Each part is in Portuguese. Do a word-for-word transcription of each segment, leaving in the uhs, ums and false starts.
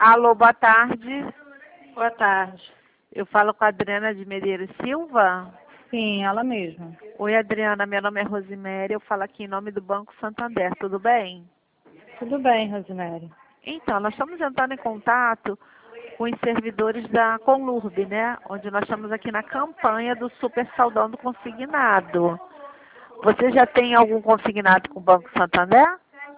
Alô, boa tarde. Boa tarde. Eu falo com a Adriana de Medeiros Silva. Sim, ela mesma. Oi, Adriana. Meu nome é Rosiméria. Eu falo aqui em nome do Banco Santander. Tudo bem? Tudo bem, Rosemary. Então, nós estamos entrando em contato com os servidores da Conlurb, né? Onde nós estamos aqui na campanha do Super Saldão do Consignado. Você já tem algum consignado com o Banco Santander?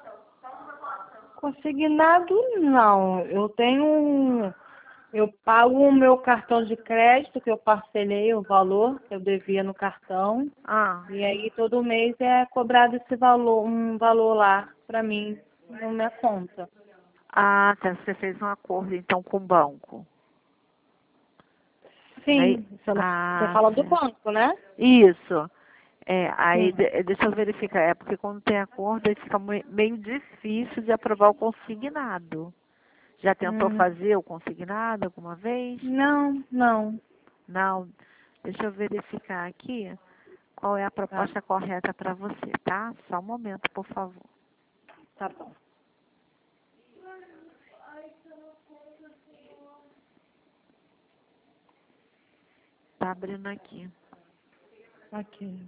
Consignado, não. Eu tenho um... Eu pago o meu cartão de crédito, que eu parcelei o valor que eu devia no cartão. Ah, E aí todo mês é cobrado esse valor, um valor lá para mim, na minha conta. ah, tá. Você fez um acordo então com o banco. Aí, Sim, você não- você ah, fala do sim. banco, né? Isso. É, aí Sim. de- deixa eu verificar, é porque quando tem acordo aí fica mui- meio difícil de aprovar o consignado. Já tentou Hum, fazer o consignado alguma vez? não, não. Não. Deixa eu verificar aqui qual é a Tá, proposta correta para você, tá? Só um momento, por favor. tá bom. Tá abrindo aqui. Ok.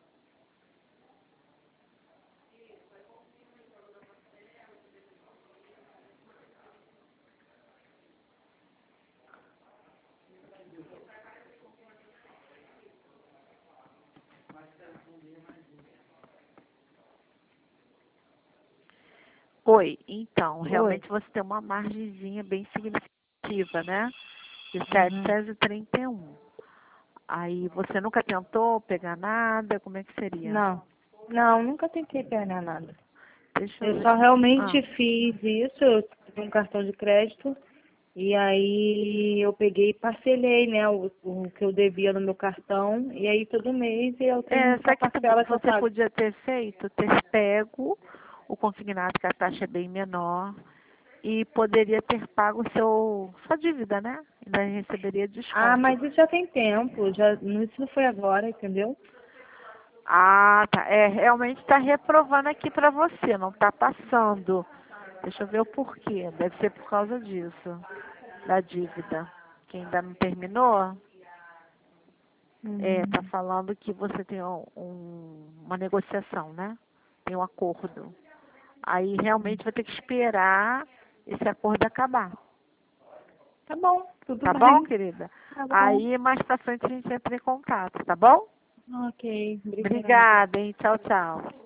Oi, então, Oi. realmente você tem uma margenzinha bem significativa, né? De Uhum. setecentos e trinta e um. Aí você nunca tentou pegar nada? Como é que seria? Não. Não, nunca tentei pegar nada. Deixa eu Eu ver. só Ah, realmente fiz isso, eu tenho um cartão de crédito, e aí eu peguei e parcelei, né, o, o que eu devia no meu cartão, e aí todo mês eu tenho é, uma sabe que tu- parcela que eu você pago. podia ter feito? Ter pego o consignado, que a taxa é bem menor, e poderia ter pago o seu, sua dívida, né? Ainda receberia Ah, desconto. mas isso já tem tempo, já, isso não foi agora, entendeu? Ah, tá. É, realmente está reprovando aqui para você, não está passando. Deixa eu ver o porquê. Deve ser por causa disso, da dívida. Que ainda não terminou, é, tá Hum, falando que você tem um, um- uma negociação, né? Tem um acordo. Aí realmente vai ter que esperar esse acordo acabar. tá bom, tudo Tá bom, bem, querida? tá bom. Aí mais pra frente a gente entra em contato, tá bom? Ok, obrigada. Obrigada, hein? Tchau, tchau.